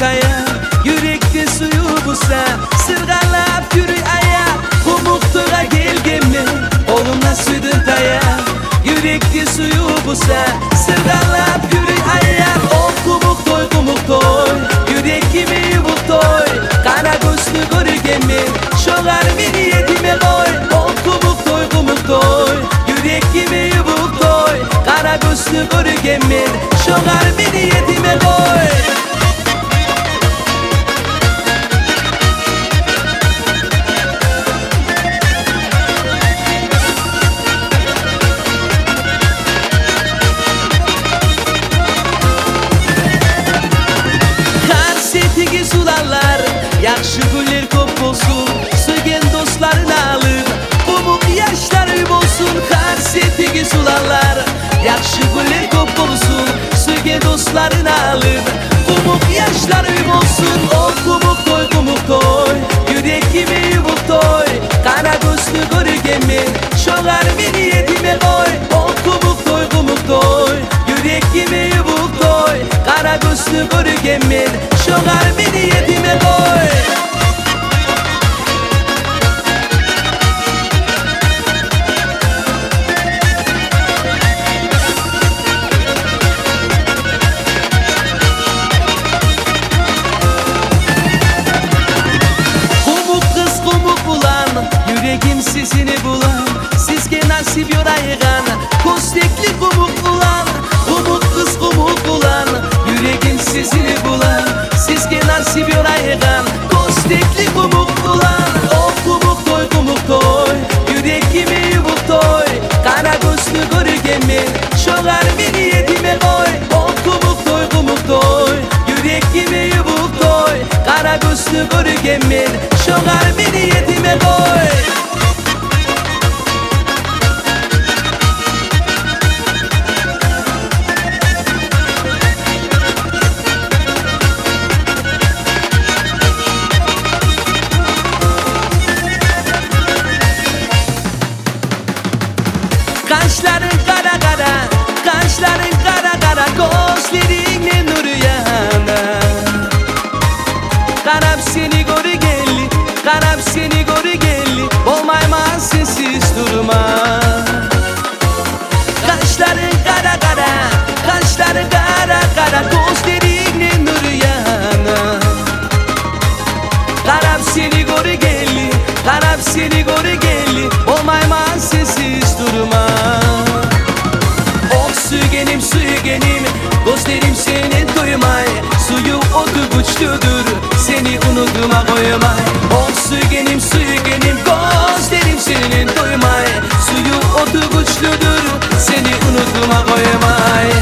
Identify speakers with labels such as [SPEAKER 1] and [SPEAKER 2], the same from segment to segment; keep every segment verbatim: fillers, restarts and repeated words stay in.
[SPEAKER 1] taya, yürekte suyu busa, sırgalap yürü aya, kumuktuğa gelgemi, oğlumla sürdün taya, yürekte suyu busa, sırgalap yürü aya, o kumuk toy kumuk toy, yürekimi yubuk toy, kara gözlü görgemi, şolar beni yetime koy, o kumuk toy kumuk toy, yürekimi yubuk toy, kara gözlü görgemi, şolar beni yetime koy. Karsetigi sularlar, yakşı güller kop olsun, söygen dostlarını alır, umut yaşları bolsun. Karsetigi sularlar, yakşı güller kop olsun, söygen dostlarını alır, umut yaşları bolsun. O kumuk toy kumuk toy, yürekimi yubuk toy, kara gözlü görgemi, şolar beni yetime koy. O kumuk toy kumuk toy, yürekimi yubuk toy, kara gözlü görgemi, şolar beni yetime koy. Yüreğim sizini bulan, sizge nasip yoraygan, kostekli kumuk bulan, kumuk kız kumuk bulan. Yüreğim sizini bulan, sizge nasip yoraygan, kostekli kumuk bulan. O kumuk toy kumuk toy, yüreğimi yubuk toy, kara gözlü görgemi, şolar beni yetime koy. O kumuk toy kumuk toy, yüreğimi yubuk toy, kara gözlü görgemi, şolar beni yetime koy. Kaşların kara kara, kaşların kara kara, gözlerinin nuru yana. Karam seni görü gelli, karam seni görü gelli, olmayman sensiz durma. Kaşların kara kara, kaşların kara kara, gözlerinin nuru yana. Karam seni görü gelli, karam seni görü gelli, olmayman sensiz durma. Oh sügenim sügenim, gözlerim senin duymay, suyu otu güçlüdür, seni unutma koymay. Oh sügenim sügenim, gözlerim senin duymay, suyu otu güçlüdür, seni unutma koymay.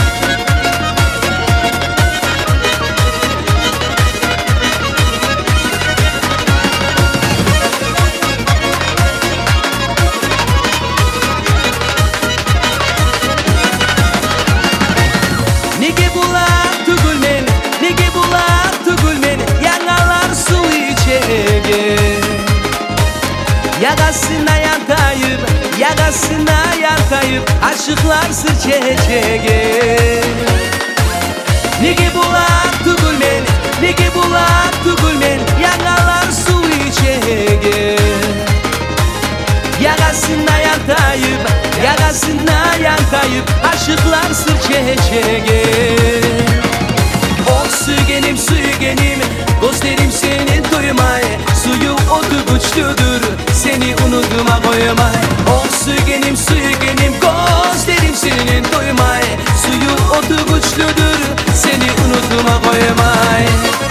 [SPEAKER 1] Nige bulak tügülmen, nige bulak tügülmen, yangalar su içege. Yagasına yantayıp, yagasına yantayıp, aşıklar sır çekege. Nige bulak tügülmen, nige bulak tügülmen, yangalar su içege. Yagasına yantayıp, yagasına yantayıp, aşıklar sır çekege. Oh sügenim sügenim, gözlerim senin duymay, suyu otu güçlüdür, seni unutma koymay. Oh sügenim sügenim, gözlerim senin duymay, suyu otu güçlüdür, seni unutma koymay.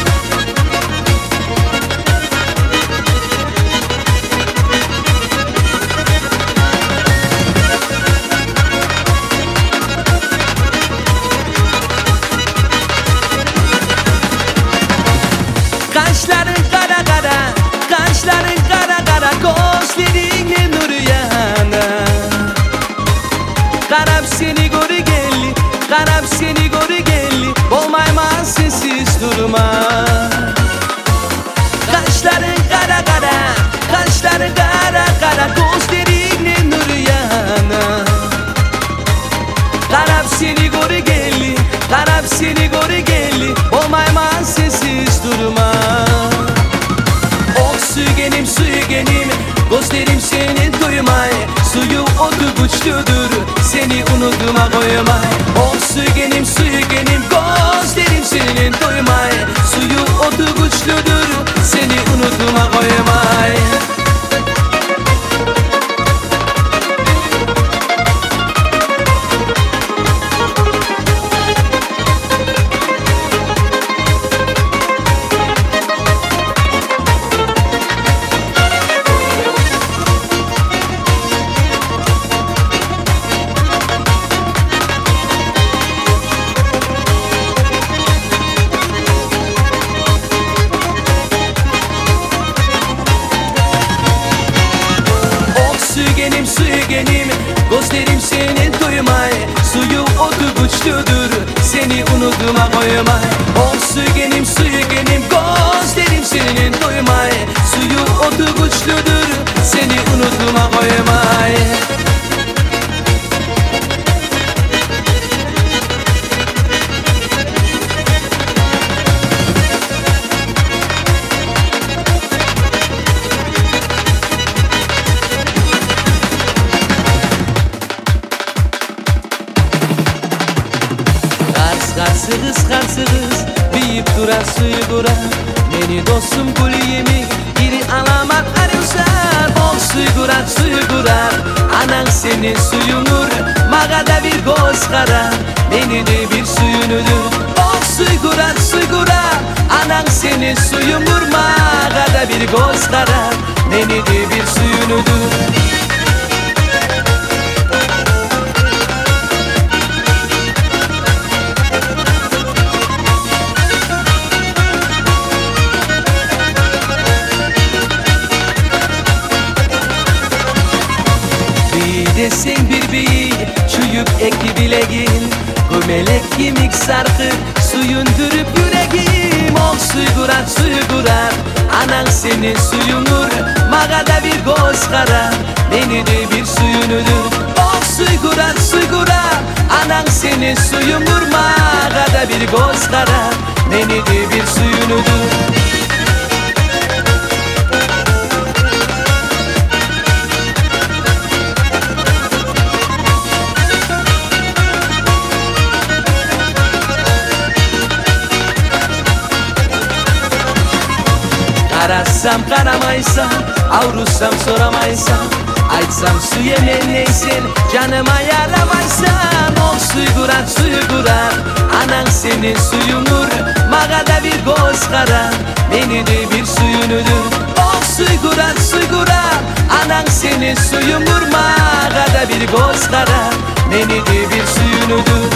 [SPEAKER 1] Kaşların kara kara, kaşların kara kara, gözlerinin nuru yana. Karam seni görü gelli, karam seni görü gelli, olmayman sensiz durma. Kaşların kara kara, kaşların kara kara, gözlerinin nuru yana. Karam seni görü gelli, karam seni görü gelli, olmayman sensiz güçlüdür, seni unutma koymay. Oh sügenim sügenim, gözlerim senin doymay. Suyu otu güçlüdür, seni unutma koymay. Sügenim sügenim, gözlerim senin doymay. Suyu otu güçlüdür, seni unutma koymay. Oh sügenim sügenim, gözlerim senin doymay. Suyu otu güçlüdür, seni unutma koymay. Karsığız karsığız büyüyüp durar suyu dura. Beni dostum gülü yemek geri alamak arıyorsan. Bol suyu durar suyu durar, anan senin suyunur. Mağada bir göz kara, beni de bir suyunudur. Bol suyu durar suyu durar, anan senin suyunur. Mağada bir göz kara, beni de bir suyunudur. Desen bir beyi, çuyup eki bilegin. Gömelek kimik sarkı, suyundürüp yüreğim. Ol suyu durar, suyu durar, anan senin suyunur. Mağada bir göz kara, beni de bir suyunudur. Ol suyu durar, suyu durar, anan senin suyunur. Mağada bir göz kara, beni de bir suyunudur. Karasam karamaysan, avrursam soramaysan. Açsam su yemen neysen, canıma yaramaysan. Ol suyu durar, suyu durar, anan senin suyunur. Mağada bir göz kara, beni de bir suyunudur. Ol suyu durar, suyu durar, anan senin suyunur. Mağada bir göz kara, beni de bir suyunudur.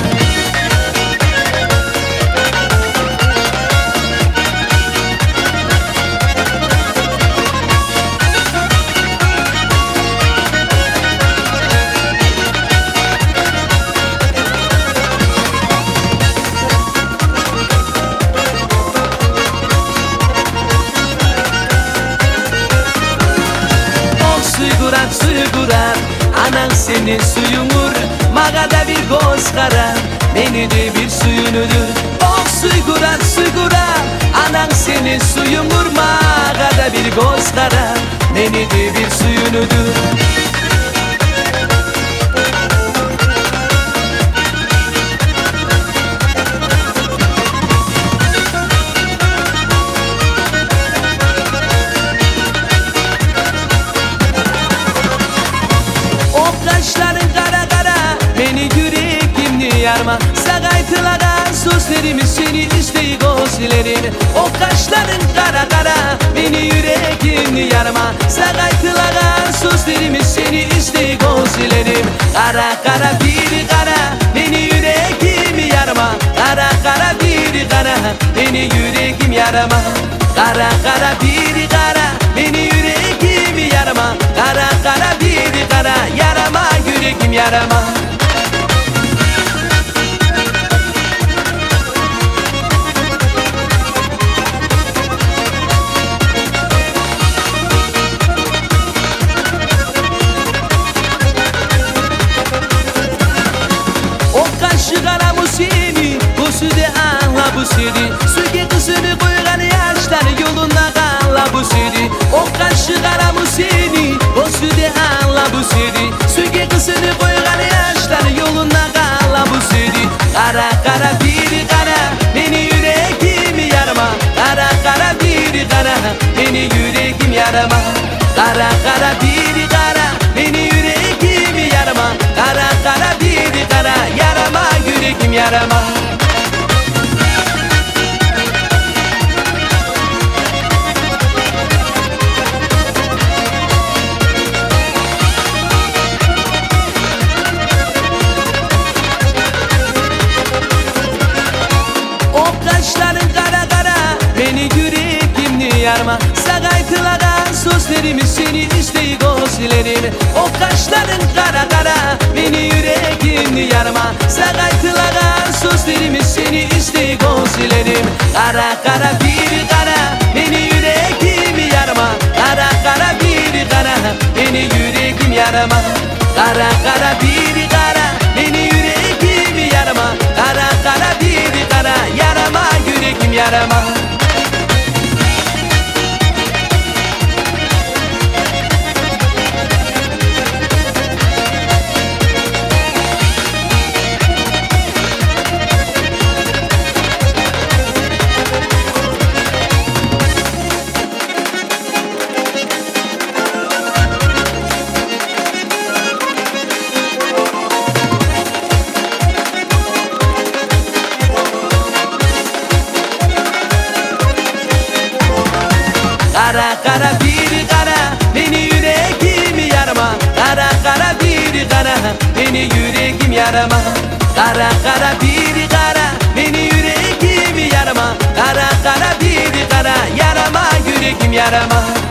[SPEAKER 1] Suyu durar, anan senin suyunur. Mağada bir göz kara, beni de bir suyunudur. Oh suyu durar, suyu durar, anan senin suyunur. Mağada bir göz kara, beni de bir suyunudur. Yarma sagaytılara sözlerimi seni isteyi gözlerin. O kaşların kara kara, beni yüreğimni yarma. Sagaytılara sözlerimi seni isteyi gözlerim. Kara kara bir kara, beni yüreğimi yarma. Kara kara bir kara, beni yüreğim yarma. Kara kara bir kara, beni yüreğimi yarma. Kara kara bir kara, yarama yüreğim yarama. Bu süde anla bu süde, süge kızını koygan yaşlar yolunda kal. anla bu seni. O kaşı kara mı seni, o süde anla bu seni. Süge kısını koygan yaşlar yoluna kala bu seni. Kara kara bir kara, beni yüreğimi yarma. Kara kara bir kara, beni yüreğim yarma. Kara kara bir kara, beni yüreğimi yarma. Kara kara bir kara, yarama yüreğim yarama. Yarma sagaytılagan sözlerimi seni isteyi gözlerim. O kaşların kara kara beni yüreğimni yarma. Sagaytılagan sözlerimi seni isteyi gözlerim. Kara kara bir kara beni yüreğimi yarma. Kara kara bir kara beni yüreğim yarma. Kara kara bir kara beni yüreğimi yarma. Kara kara bir kara yarama yüreğim yarama. Kara kara bir kara beni yüreğimi yarma. Kara kara bir kara beni yüreğim yarma. Kara kara bir kara beni yüreğimi yarma. Kara kara bir kara yarama yüreğim yarama.